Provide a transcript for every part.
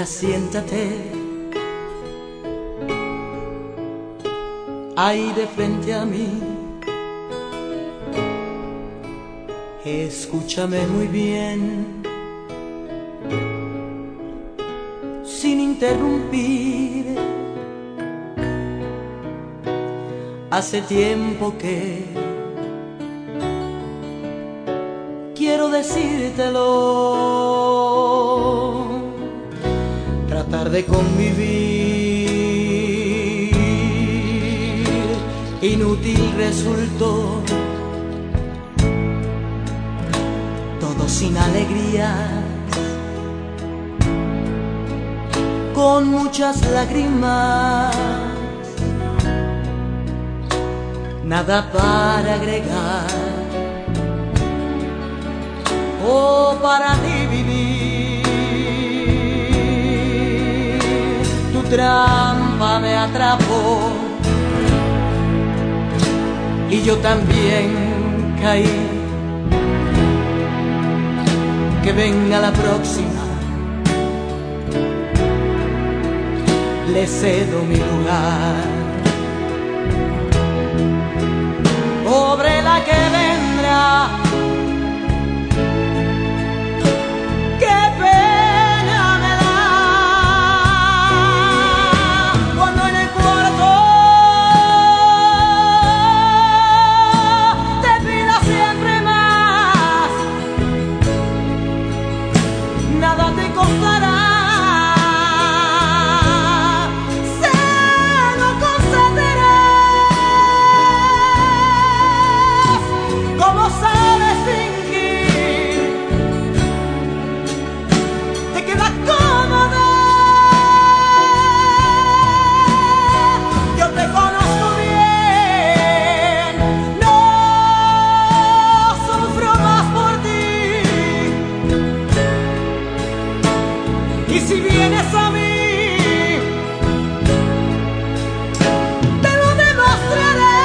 ahora siéntate ahí de frente a mí. Escúchame muy bien, sin interrumpir. Hace tiempo que quiero decírtelo, tratar de convivir inútil resultó, todo sin alegría, con muchas lágrimas, nada para agregar o para dividir. Tu trampa me atrapó y yo también caí. Que venga la próxima, le cedo mi lugar. Pobre la que vendrá, qué pena me da cuando en el cuarto te pida siempre más. Nada te costará. Y si vienes a mí, te lo demostraré,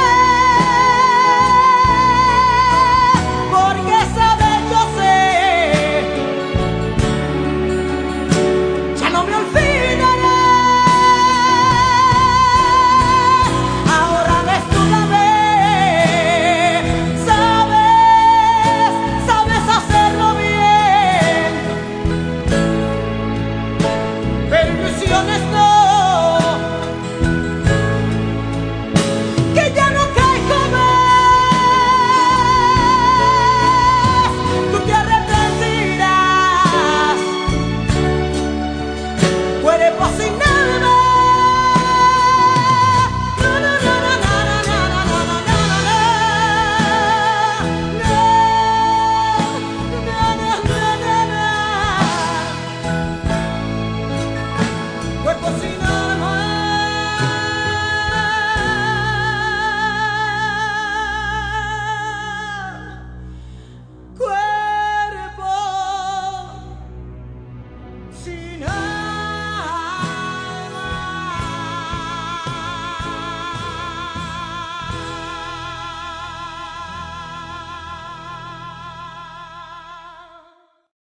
porque esa vez yo sé, ya no me olvidaré. Ahora desnúdame, sabes hacerlo bien. Pero ilusiones no, que ya no caigo más. Tú te arrepentirás, cuerpo sin alma. No, no, no, no, no, no, no, no, no, no, cuerpo sin alma, cuerpo sin alma.